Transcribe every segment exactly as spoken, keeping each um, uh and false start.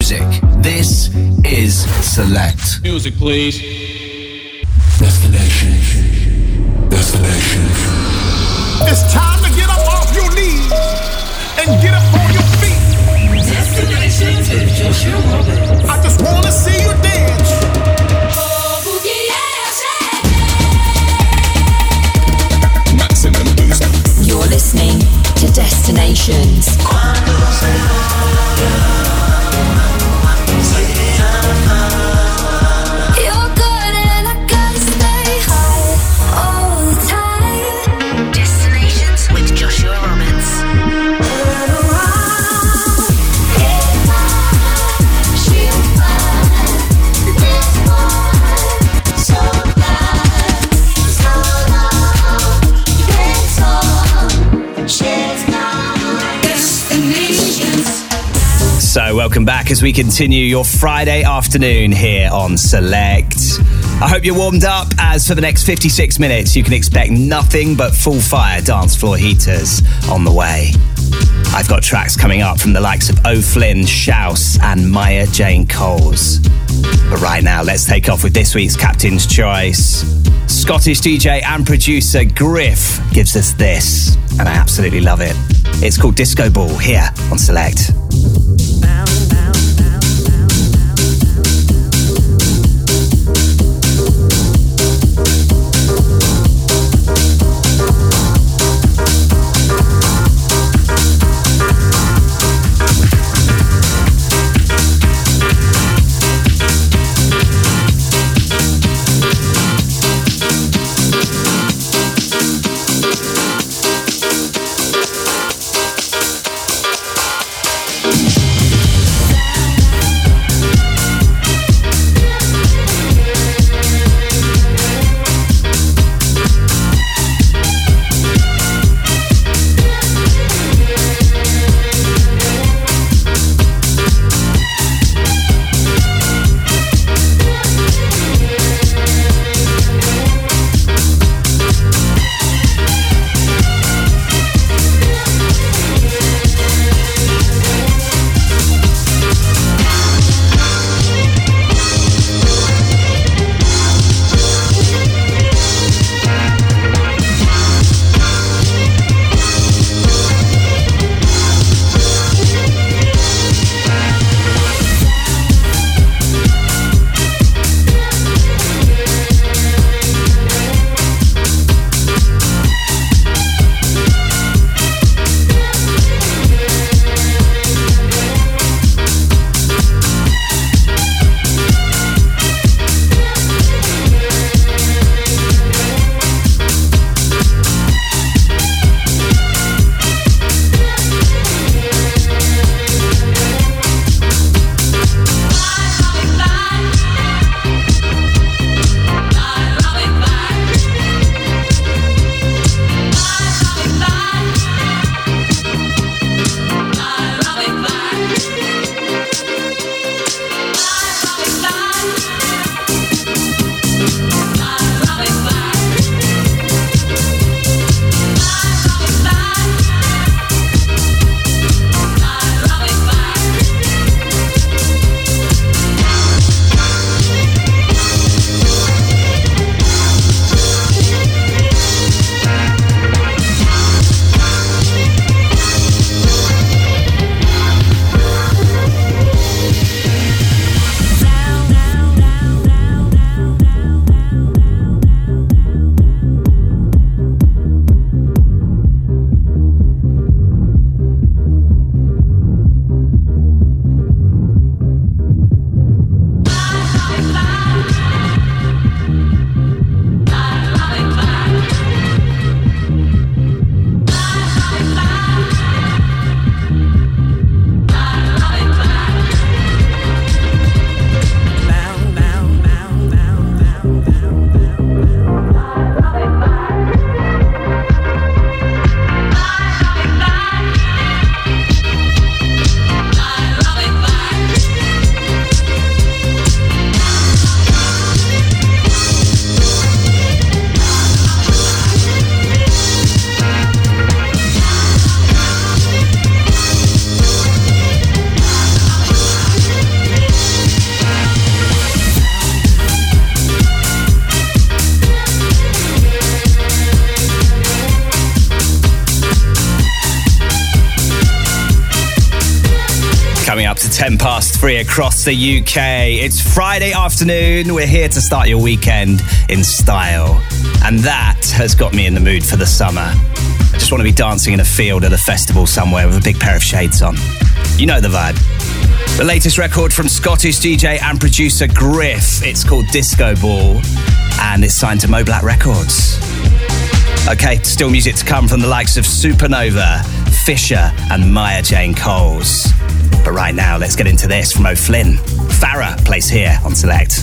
music. This is Select. Music, please. Destination. Destination. It's time to get up off your knees and get up on your feet. Destination to Joshua Roberts. I just want to see you dance. Oh, boogie, yeah, Maximum boost. You're listening to Destinations. you're good and I gotta stay high all the time. Destinations with Joshua Roberts. Turn around, get mine, she'll find this one so bad. So long, it's on, she's gone. Destinations. So, welcome back as we continue your Friday afternoon here on Select. I hope you're warmed up, as for the next fifty-six minutes you can expect nothing but full fire dance floor heaters on the way. I've got tracks coming up from the likes of O'Flynn, Shouse and Maya Jane Coles. But right now, let's take off with this week's Captain's Choice. Scottish D J and producer Griff gives us this, and I absolutely love it. It's called Disco Ball here on Select. Dance to ten past three across the U K. It's Friday afternoon. We're here to start your weekend in style. And that has got me in the mood for the summer. I just want to be dancing in a field at a festival somewhere with a big pair of shades on. You know the vibe. The latest record from Scottish D J and producer Griff. It's called Disco Ball and it's signed to Mo Black Records. Okay, still music to come from the likes of Supernova, Fisher and Maya Jane Coles. But right now, let's get into this from O'Flynn. Farah plays here on Select.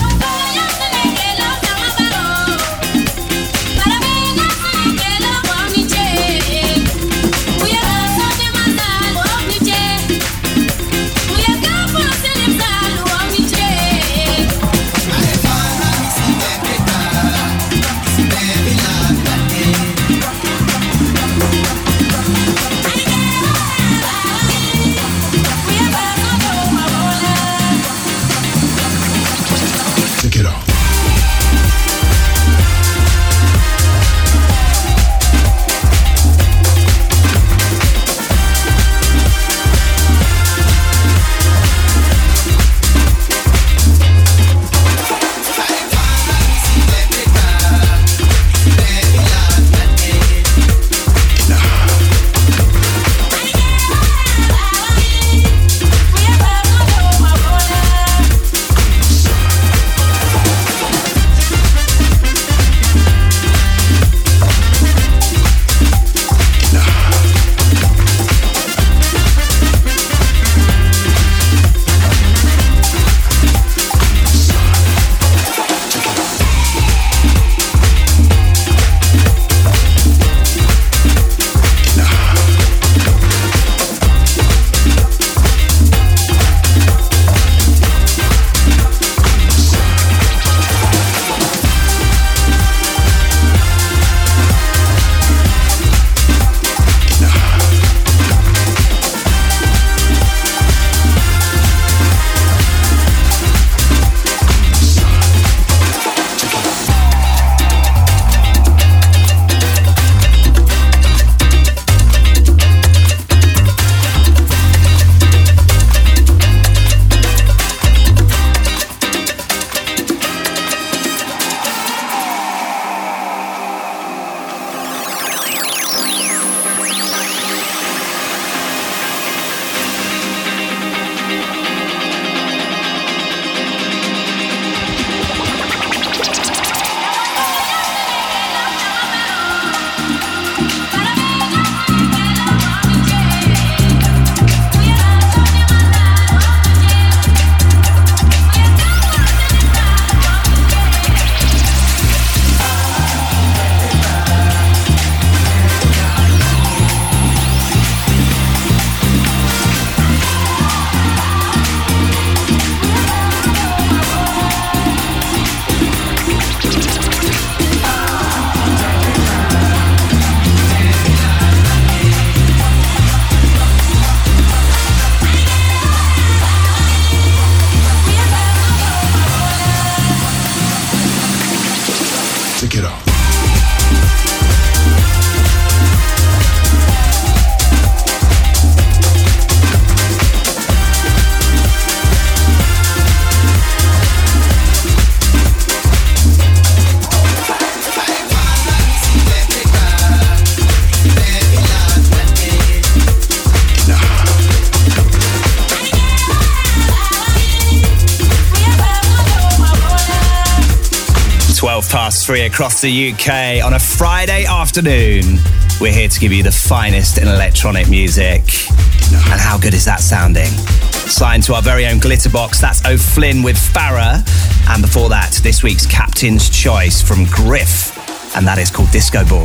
Past three across the U K on a Friday afternoon. We're here to give you the finest in electronic music. And how good is that sounding? Signed to our very own Glitterbox, that's O'Flynn with Farah. And before that, this week's Captain's Choice from Griff. And that is called Disco Ball.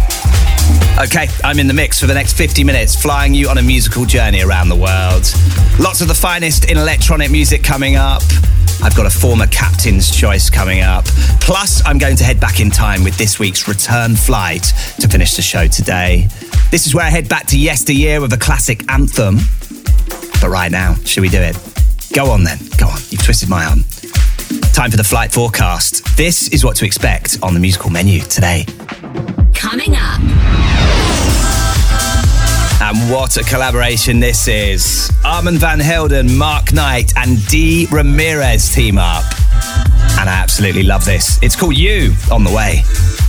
Okay, I'm in the mix for the next fifty minutes, flying you on a musical journey around the world. Lots of the finest in electronic music coming up. I've got a former Captain's Choice coming up. Plus, I'm going to head back in time with this week's return flight to finish the show today. This is where I head back to yesteryear with a classic anthem. But right now, should we do it? Go on then, go on. You've twisted my arm. Time for the flight forecast. This is what to expect on the musical menu today. Coming up. Our And what a collaboration this is. Armand van Helden, Mark Knight and Dee Ramirez team up. And I absolutely love this. It's called You, on the way.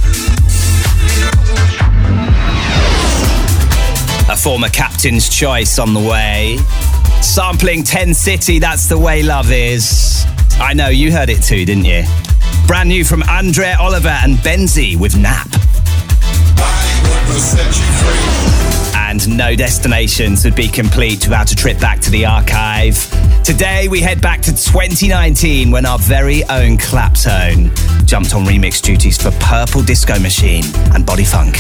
A former captain's choice on the way. Sampling ten City, That's the Way Love Is. I know, you heard it too, didn't you? Brand new from Andrea Oliver and Benzi with Nap. And no destinations would be complete without a trip back to the archive. Today we head back to twenty nineteen when our very own Claptone jumped on remix duties for Purple Disco Machine and Body Funk.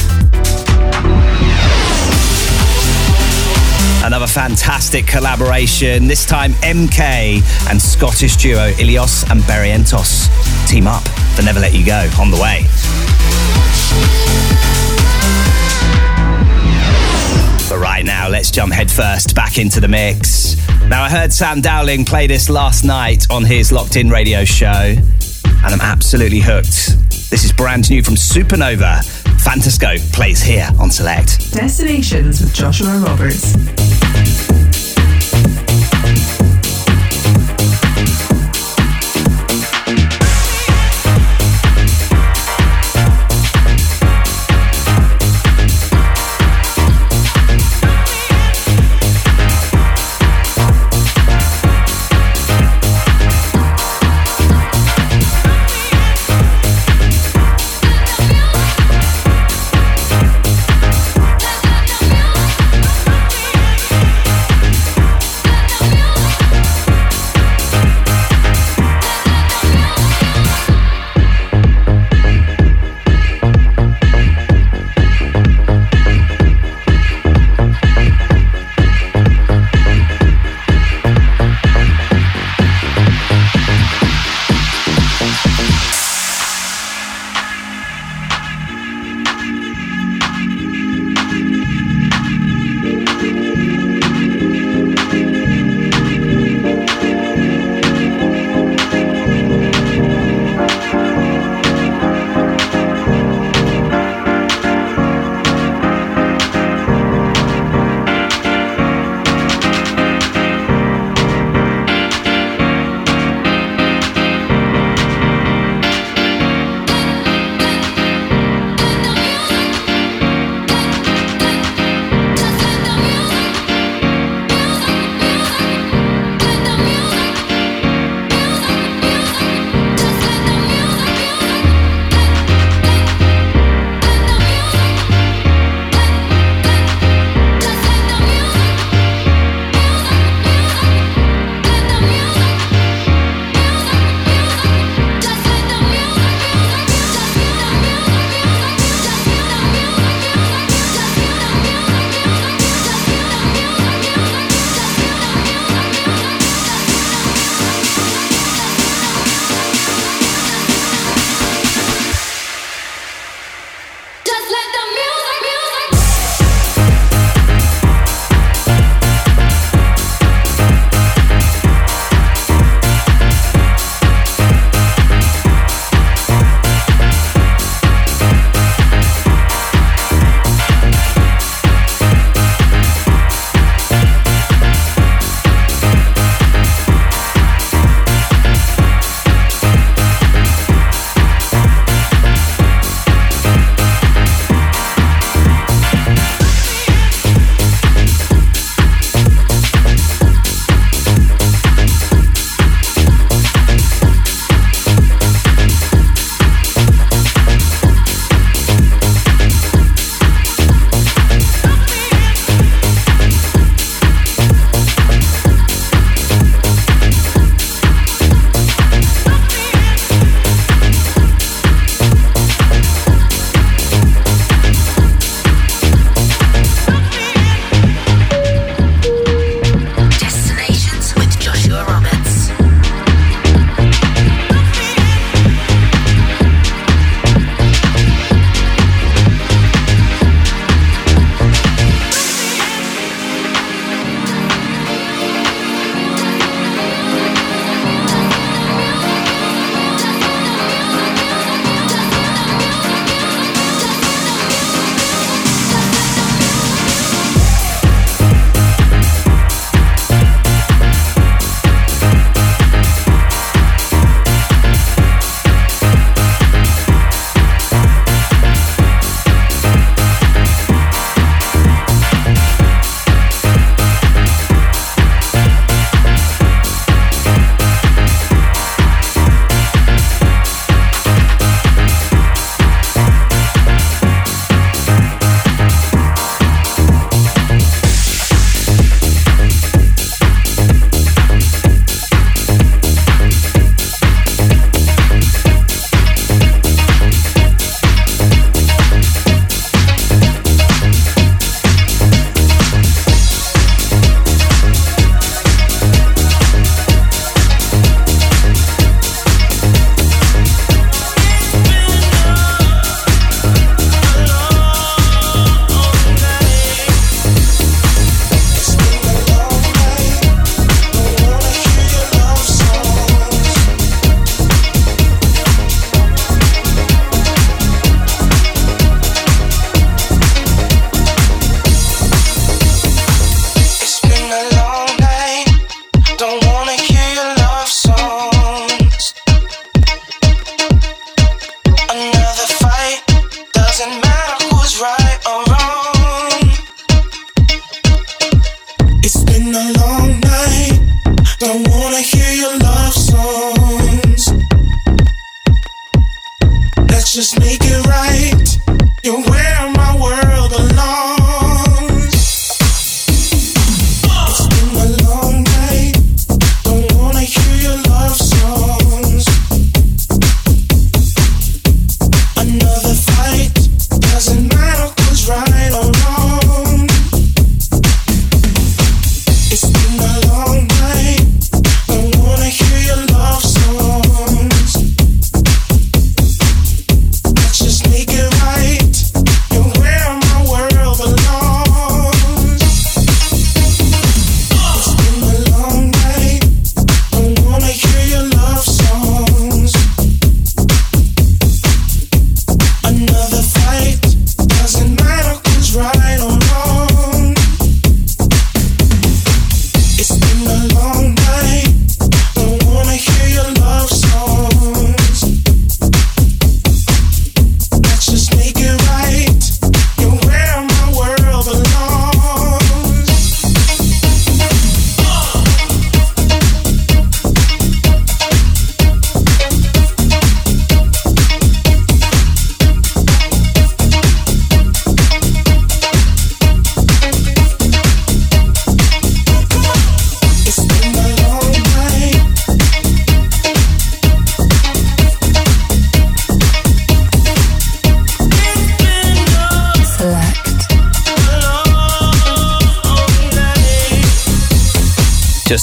Another fantastic collaboration, this time M K and Scottish duo Ilios and Barrientos team up for Never Let You Go, on the way. But right now, let's jump headfirst back into the mix. Now, I heard Sam Dowling play this last night on his Locked In radio show, and I'm absolutely hooked. This is brand new from Supernova. Fantascope plays here on Select. Destinations with Joshua Roberts.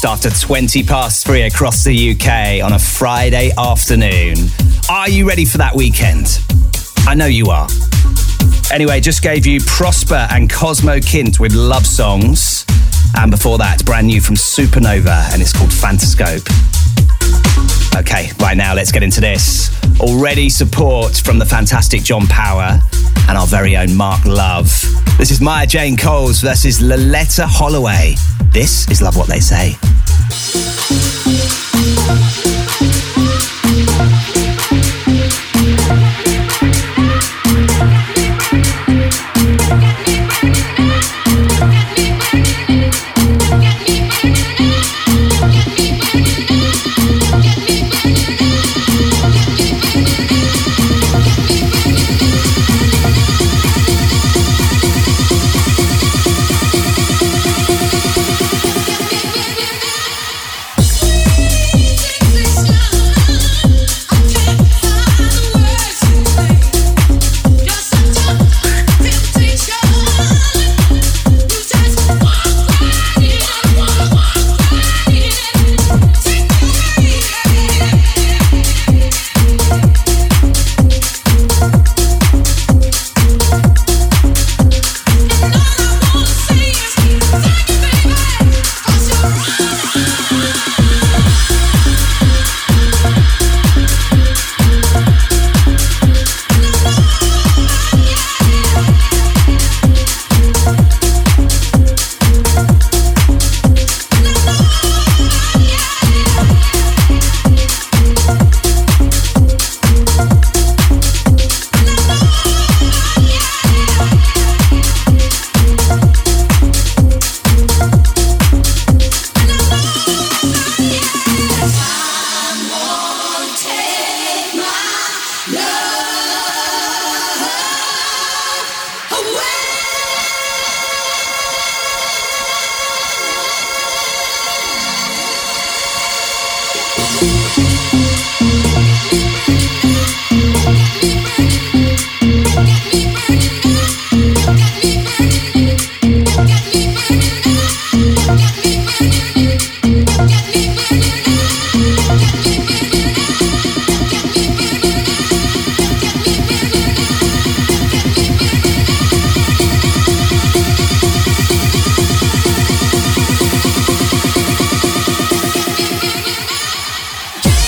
just after twenty past three across the U K on a Friday afternoon. Are you ready for that weekend? I know you are. Anyway, just gave you Prosper and Cosmo Kint with Love Songs. And before that, brand new from Supernova, and it's called Fantascope. Okay, right now let's get into this. Already support from the fantastic John Power and our very own Mark Love. This is Maya Jane Coles versus Loletta Holloway. This is Love What They Say. Just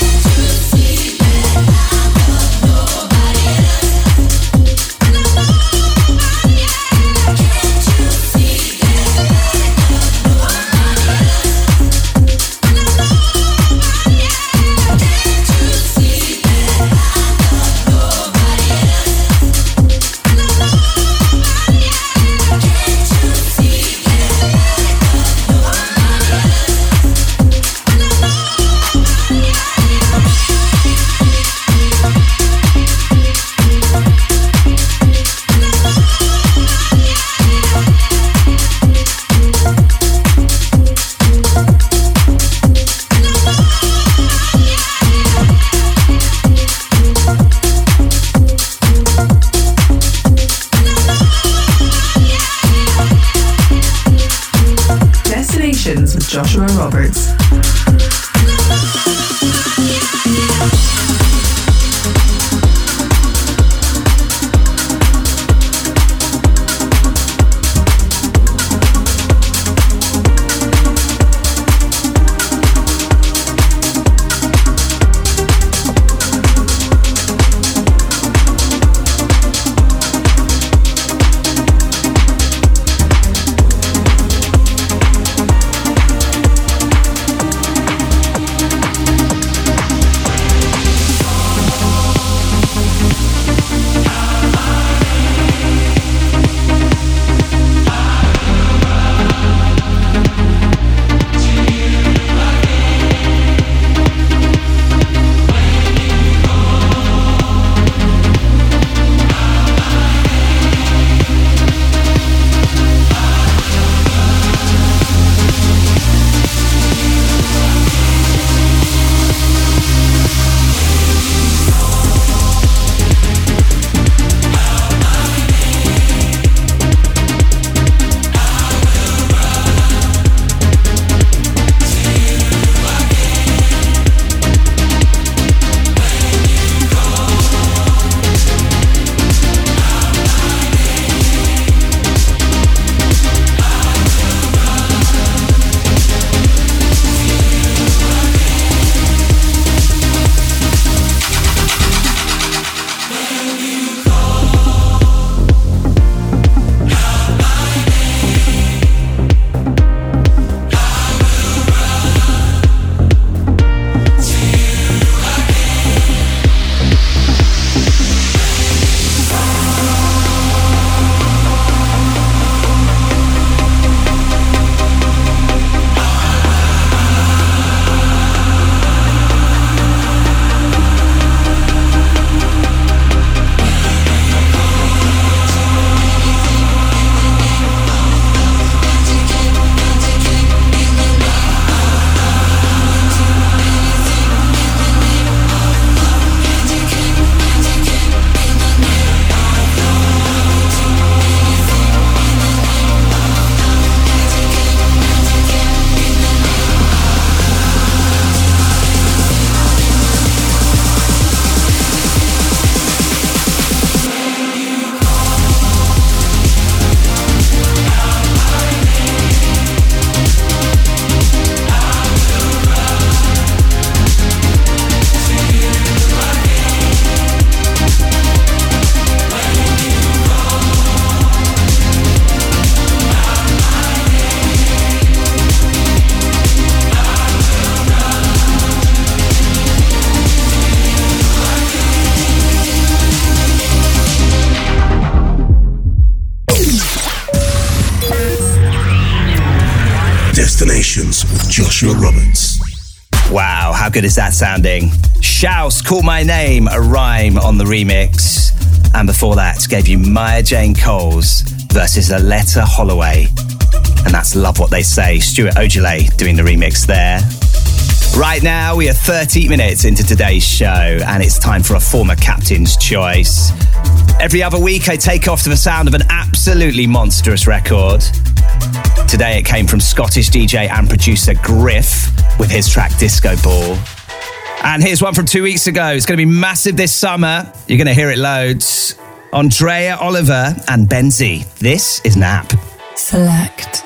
Joshua Roberts. Wow, how good is that sounding? Shouse, Call My Name, a rhyme on the remix. And before that, gave you Maya Jane Coles versus Aletta Holloway. And that's Love What They Say. Stuart Ojale doing the remix there. Right now, we are thirty minutes into today's show, and it's time for a former captain's choice. Every other week, I take off to the sound of an absolutely monstrous record. Today, it came from Scottish D J and producer Griff with his track Disco Ball. And here's one from two weeks ago. It's going to be massive this summer. You're going to hear it loads. Andrea Oliver and Benzi. This is Nap. Select.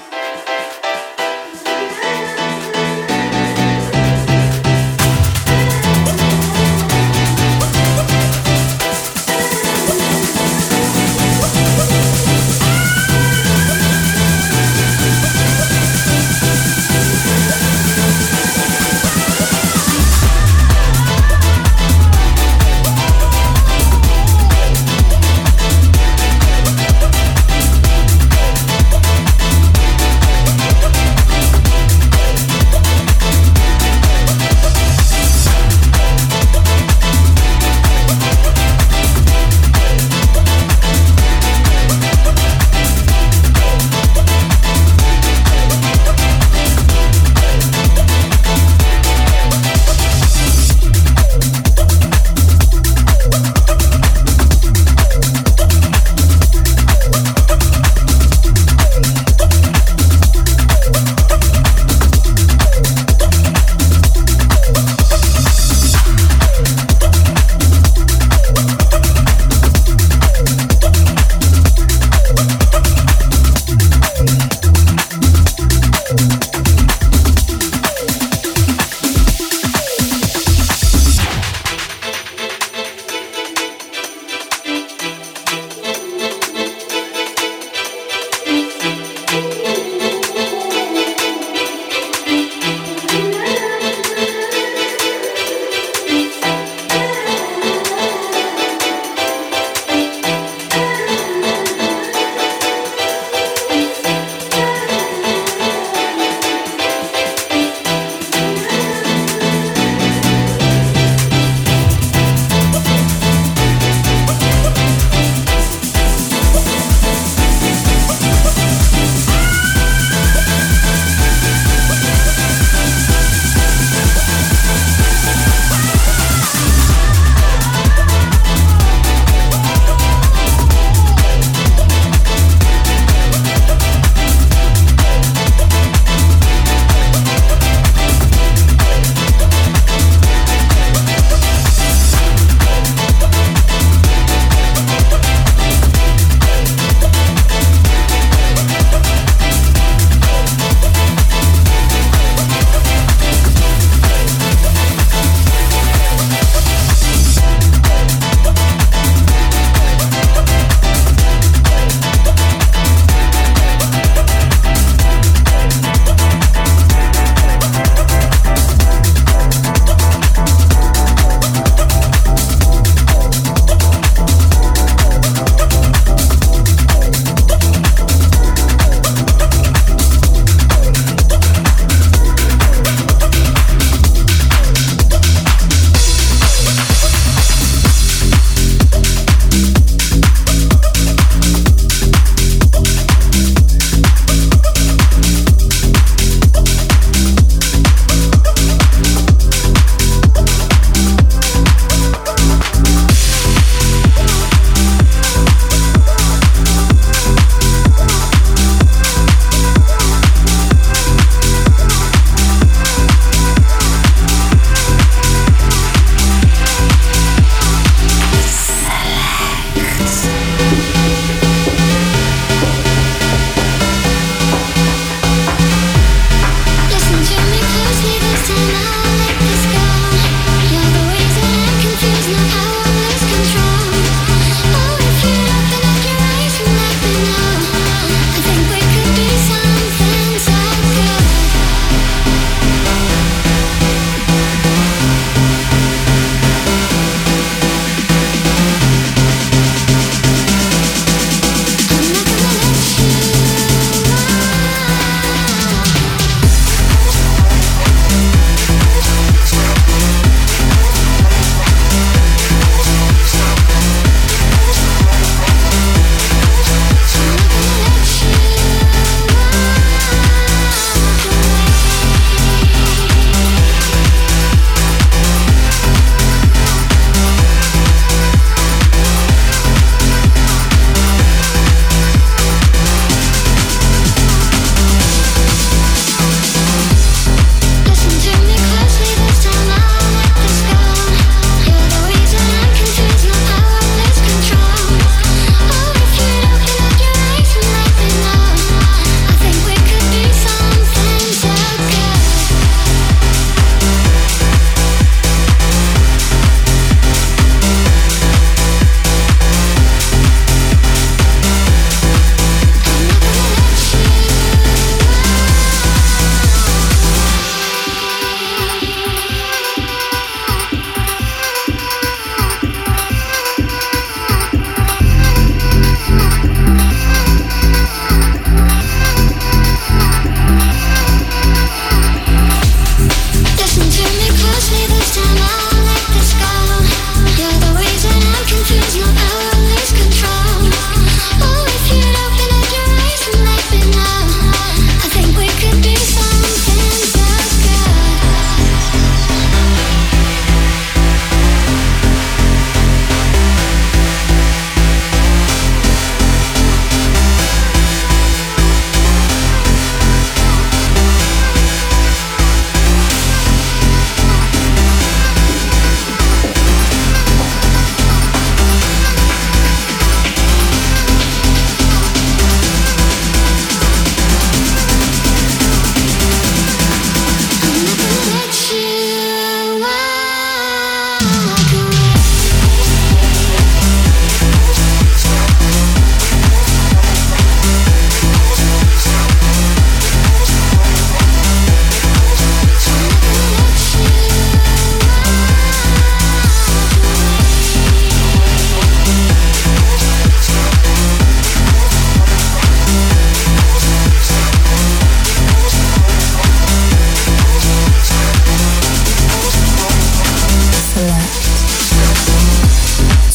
We'll be right back.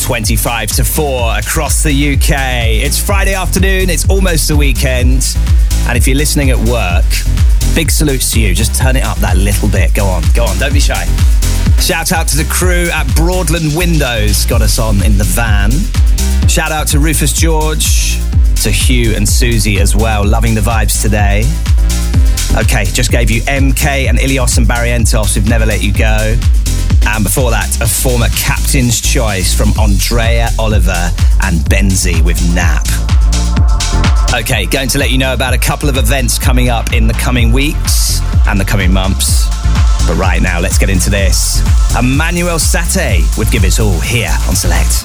twenty-five to four across the U K. It's Friday afternoon, it's almost the weekend. And if you're listening at work, big salutes to you. Just turn it up that little bit. Go on, go on, don't be shy. Shout out to the crew at Broadland Windows, got us on in the van. Shout out to Rufus George, to Hugh and Susie as well. Loving the vibes today. Okay, just gave you M K and Ilios and Barrientos with Never Let You Go. And before that, a former captain's choice from Andrea Oliver and Benzi with Nap. Okay, going to let you know about a couple of events coming up in the coming weeks and the coming months. But right now, let's get into this. Emmanuel Sate with Give It All here on Select.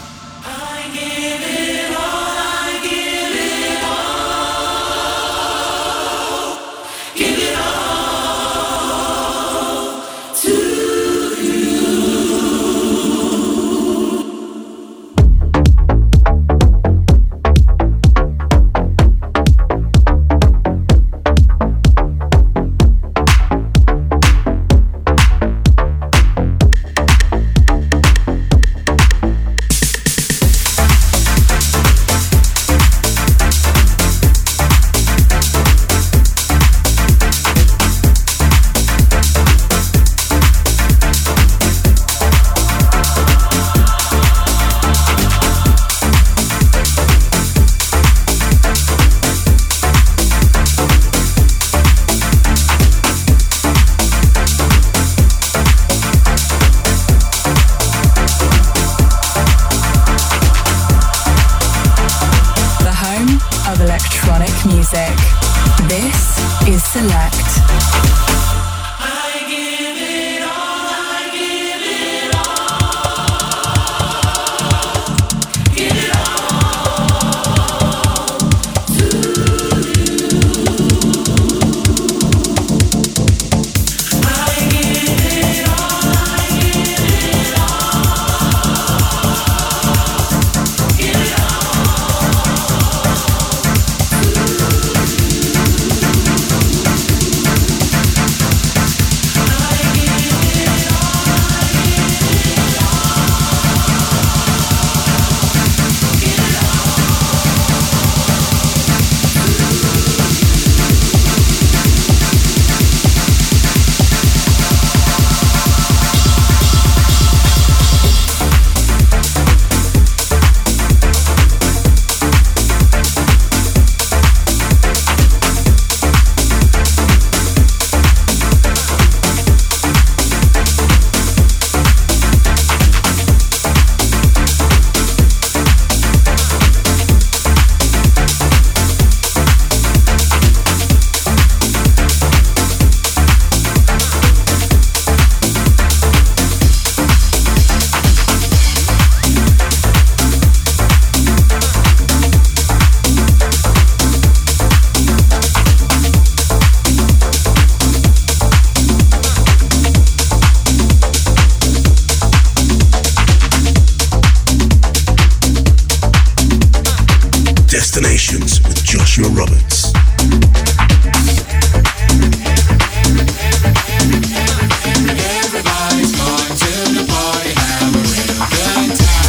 Destinations with Joshua Roberts. Everybody's going to the party, having a good time.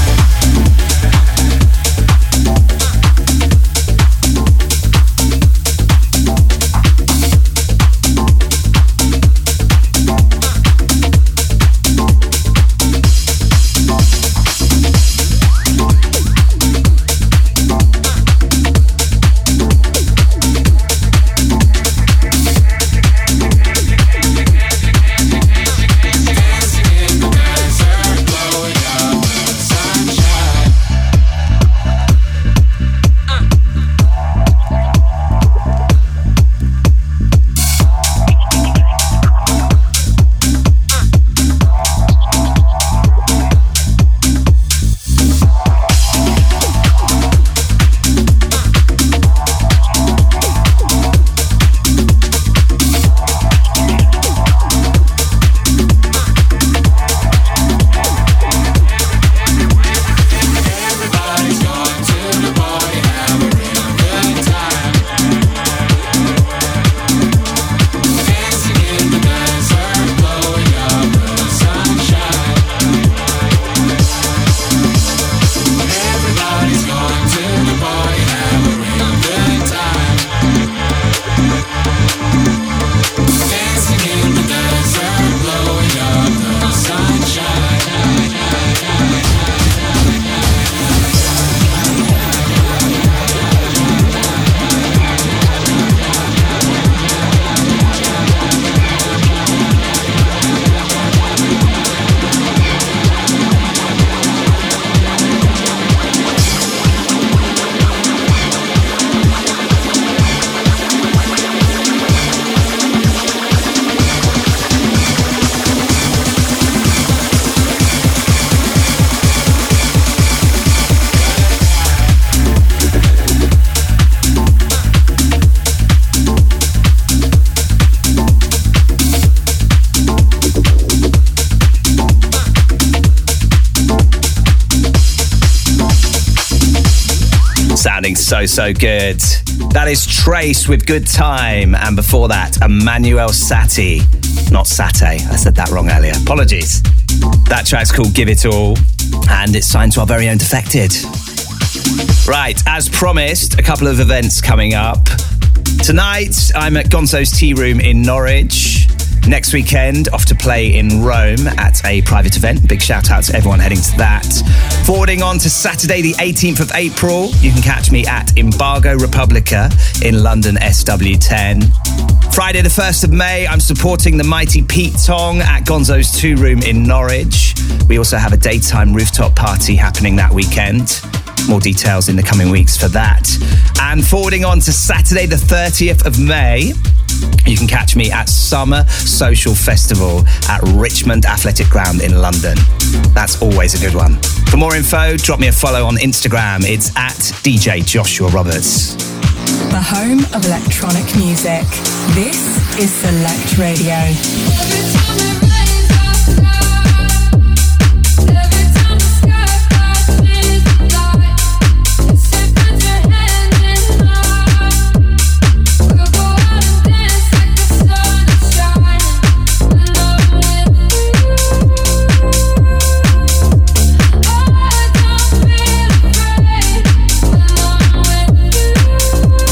Sounding so, so good. That is Trace with Good Time. And before that, Emmanuel Satie. Not Satay. I said that wrong earlier. Apologies. That track's called Give It All. And it's signed to our very own Defected. Right, as promised, a couple of events coming up. Tonight, I'm at Gonzo's Tea Room in Norwich. Next weekend, off to play in Rome at a private event. Big shout out to everyone heading to that. Forwarding on to Saturday, the eighteenth of April, you can catch me at Embargo Republica in London S W ten. Friday, the first of May, I'm supporting the mighty Pete Tong at Gonzo's Two Room in Norwich. We also have a daytime rooftop party happening that weekend. More details in the coming weeks for that. And forwarding on to Saturday, the thirtieth of May, you can catch me at Summer Social Festival at Richmond Athletic Ground in London. That's always a good one. For more info, drop me a follow on Instagram. It's at D J Joshua Roberts. The home of electronic music. This is Select Radio.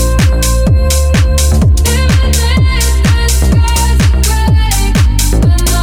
When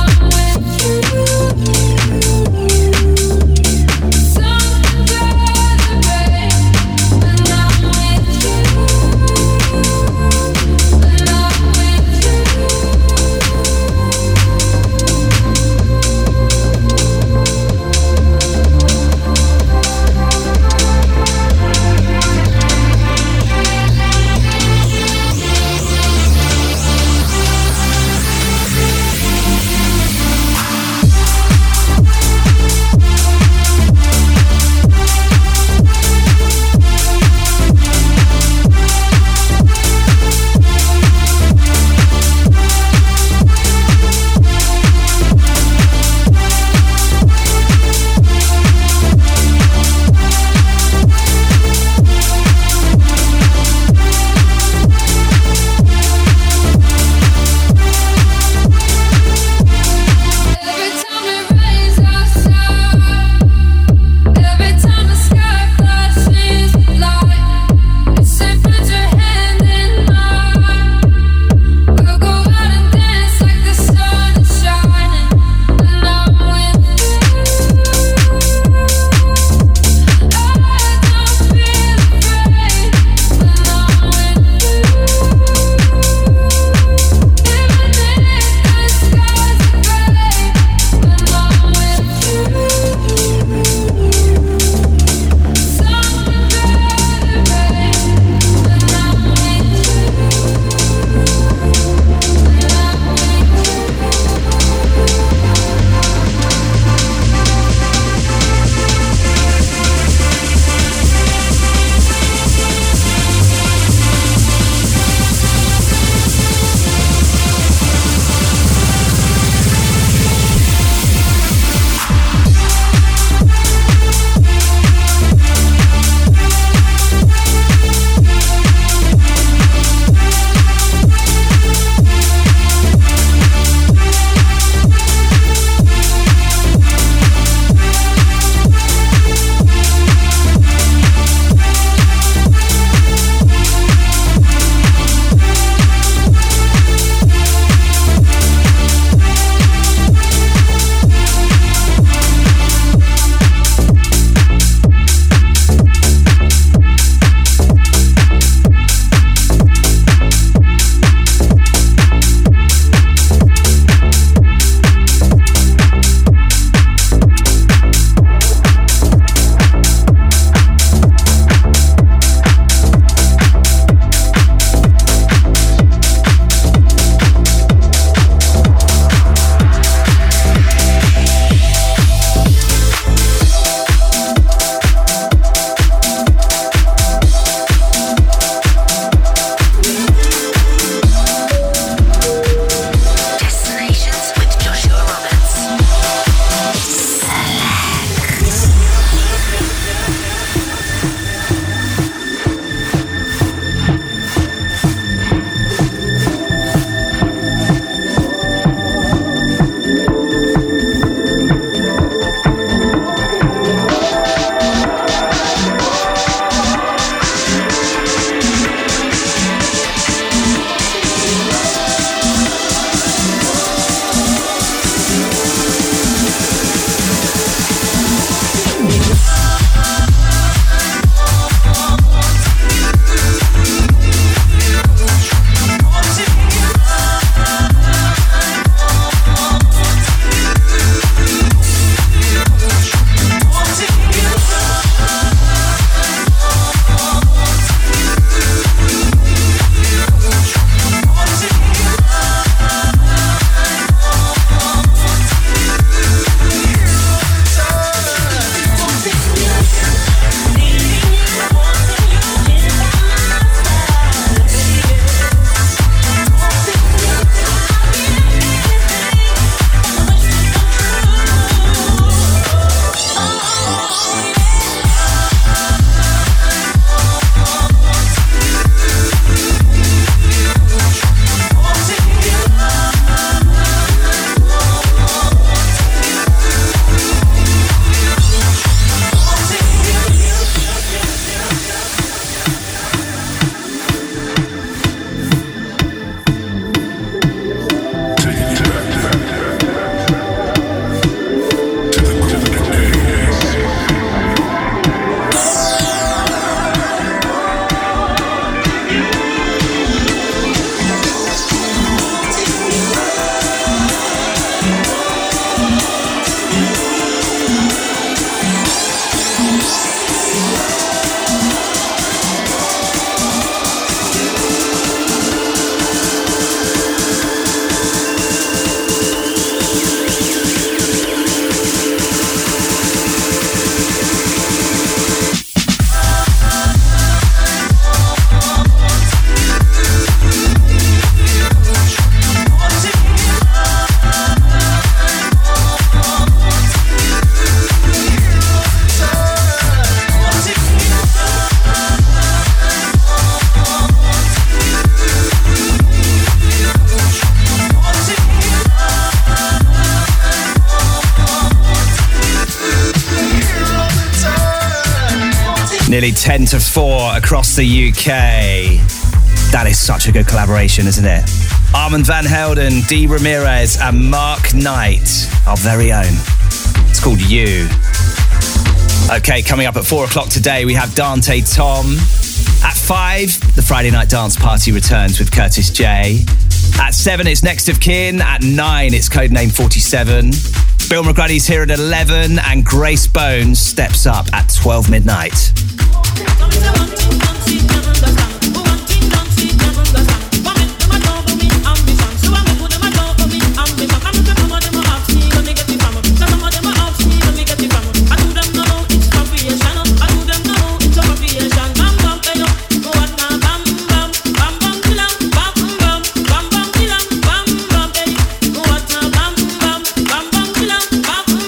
Nearly ten to four across the U K. That is such a good collaboration, isn't it? Armand Van Helden, Dee Ramirez and Mark Knight, our very own. It's called You. Okay, coming up at four o'clock today, we have Dante Tom. At five, the Friday Night Dance Party returns with Curtis J. At seven, it's Next of Kin. At nine, it's Codename forty-seven. Bill McGruddy's here at eleven, and Grace Bones steps up at twelve midnight.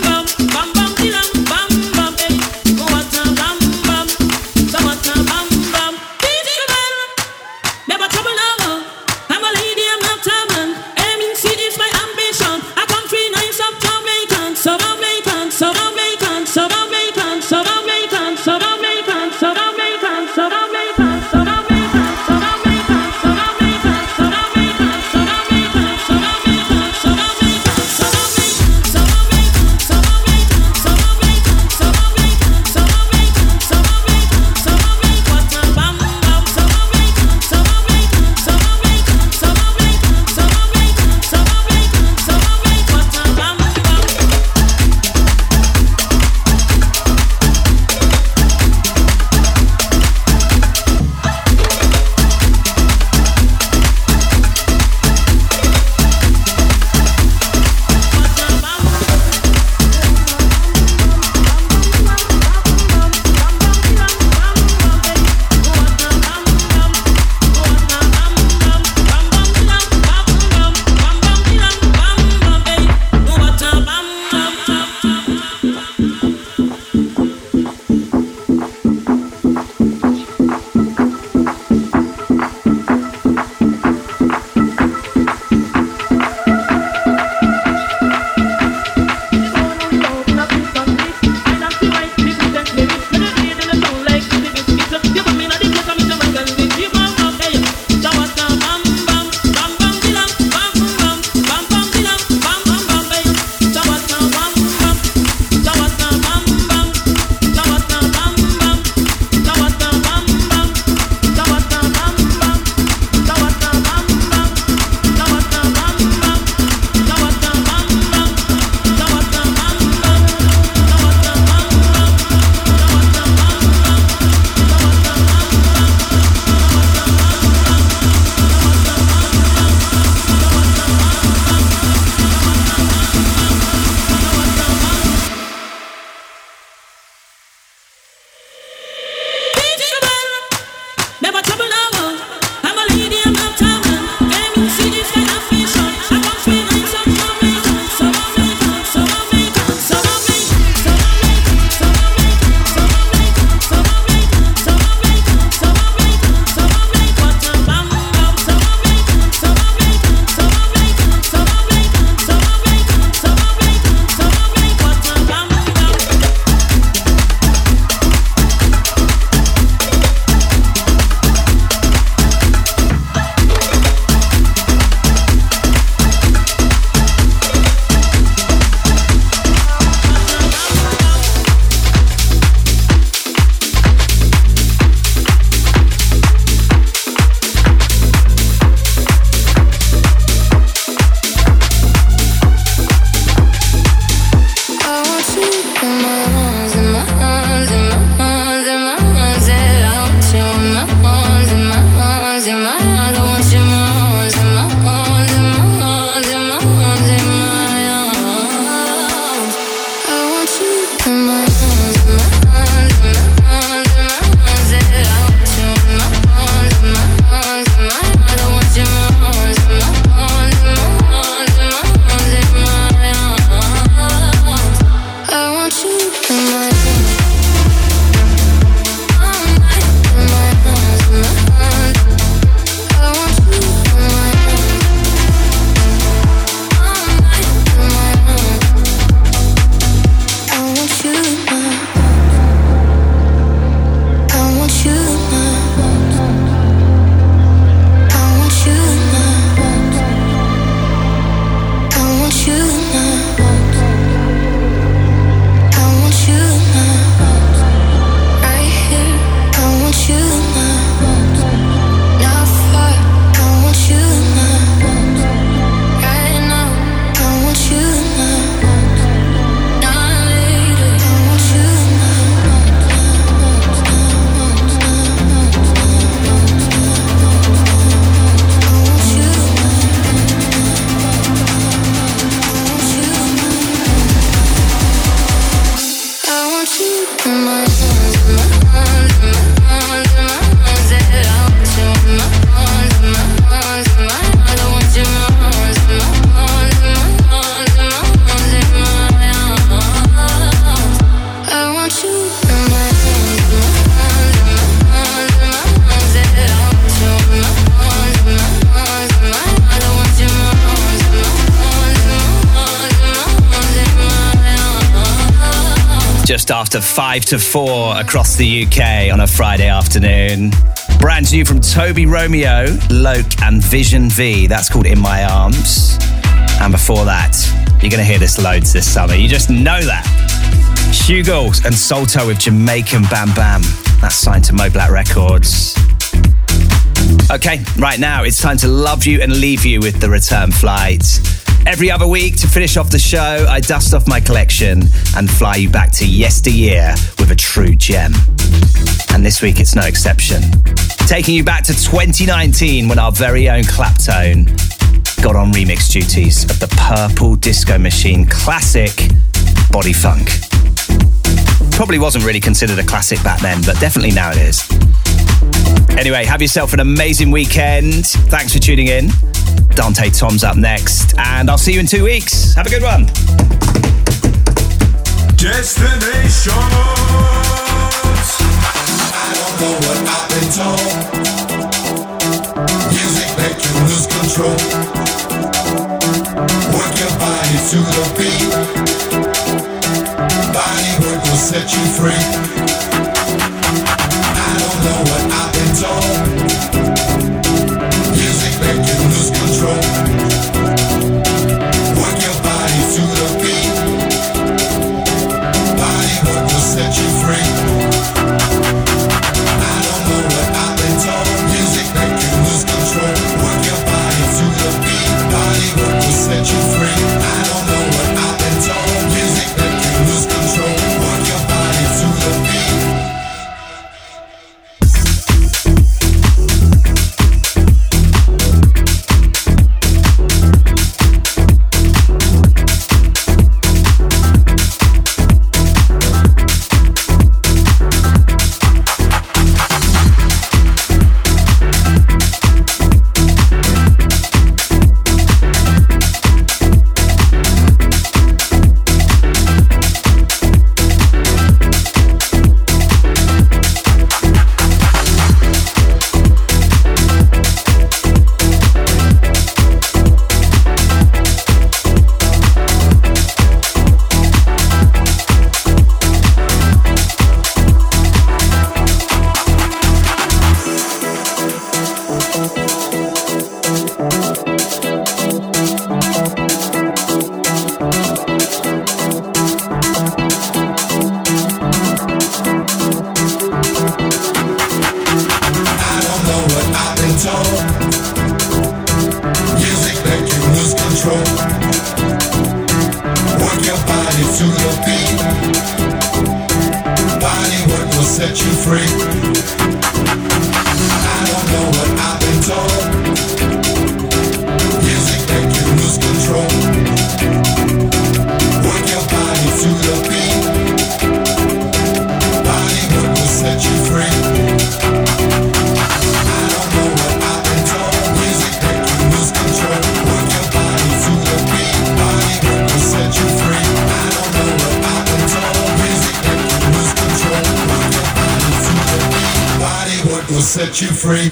Bam, just after five to four across the U K on a Friday afternoon. Brand new from Toby Romeo, Loke and Vision V. That's called In My Arms. And before that, you're going to hear this loads this summer. You just know that. Hugo and Solto with Jamaican Bam Bam. That's signed to Mo Black Records. Okay, right now it's time to love you and leave you with The Return Flight. Every other week to finish off the show, I dust off my collection and fly you back to yesteryear with a true gem. And this week it's no exception. Taking you back to twenty nineteen when our very own Claptone got on remix duties of the Purple Disco Machine classic Body Funk. Probably wasn't really considered a classic back then, but definitely now it is. Anyway, have yourself an amazing weekend. Thanks for tuning in. Dante Tom's up next, and I'll see you in two weeks. Have a good one. Destinations. I don't know what I've been told. Music make you lose control. Work your body to the beat. Body work will set you free. I don't know what I've been told. Music make you lose control. Work your body to the beat. Body work will set you free. I don't know what I've been told. Music make you lose control. Work your body to the beat. Body work will set you free. I don't know what I've been told. Music make you lose control. Work your body to the beat. Set you free.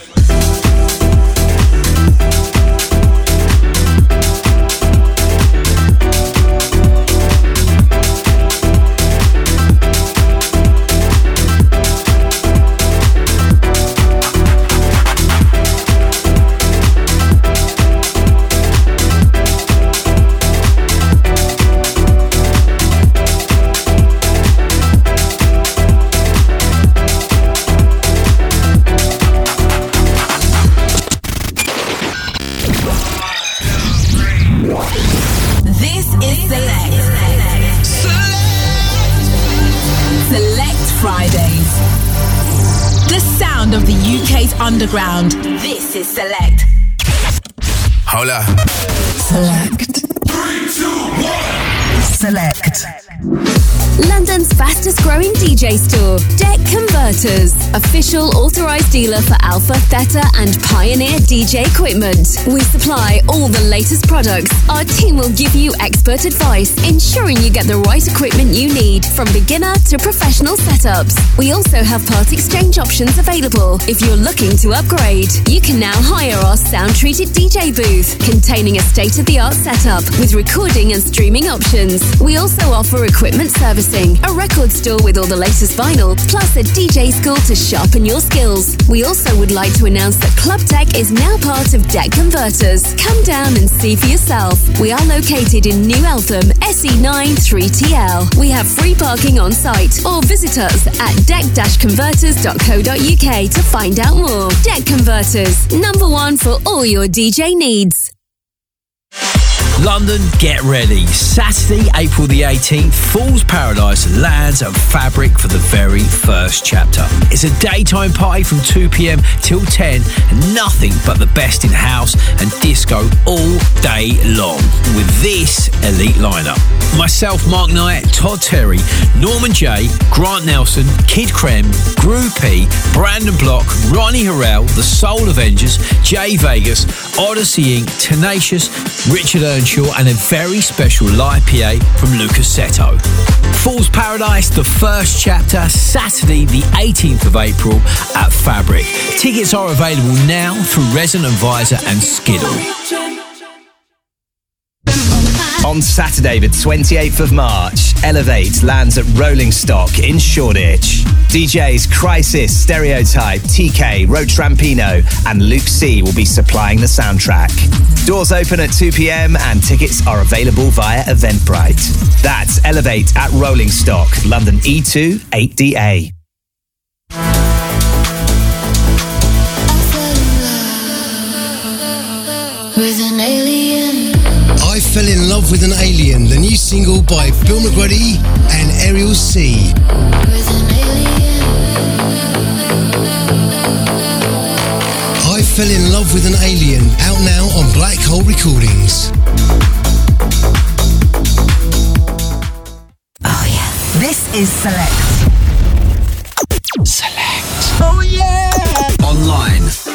Underground. This is Select. Hola. Select. Three, two, one. Select. London's fastest growing D J store, Deck Converters, official authorised dealer for Alpha, Theta and Pioneer D J equipment. We supply all the latest products. Our team will give you expert advice, ensuring you get the right equipment you need, from beginner to professional setups. We also have part exchange options available. If you're looking to upgrade, you can now hire our sound-treated D J booth, containing a state-of-the-art setup with recording and streaming options. We also offer equipment servicing, a a record store with all the latest vinyl, plus a D J school to sharpen your skills. We also would like to announce that Club Tech is now part of Deck Converters. Come down and see for yourself. We are located in New Eltham, S E nine three T L. We have free parking on site, or visit us at deck dash converters dot co dot uk to find out more. Deck Converters, number one for all your D J needs. London, get ready. Saturday, April the eighteenth, Fool's Paradise lands at Fabric for the very first chapter. It's a daytime party from two p.m. till ten, and nothing but the best in house and disco all day long with this elite lineup. Myself, Mark Knight, Todd Terry, Norman J, Grant Nelson, Kid Krem, Gru P, Brandon Block, Ronnie Harrell, The Soul Avengers, Jay Vegas, Odyssey Incorporated, Tenacious, Richard Earnshaw, and a very special live P A from Lucas Seto. Fool's Paradise, the first chapter, Saturday the eighteenth of April at Fabric. Tickets are available now through Resident Advisor and Skiddle. On Saturday, the twenty-eighth of March, Elevate lands at Rolling Stock in Shoreditch. D Js Crisis, Stereotype, T K, Roach Rampino, and Luke C will be supplying the soundtrack. Doors open at two p.m. and tickets are available via Eventbrite. That's Elevate at Rolling Stock, London E two eight D A. With an alien. I Fell in Love with an Alien, the new single by Bill McGrady and Ariel C. With an alien. I Fell in Love with an Alien, out now on Black Hole Recordings. Oh yeah. This is Select. Select. Oh yeah. Online.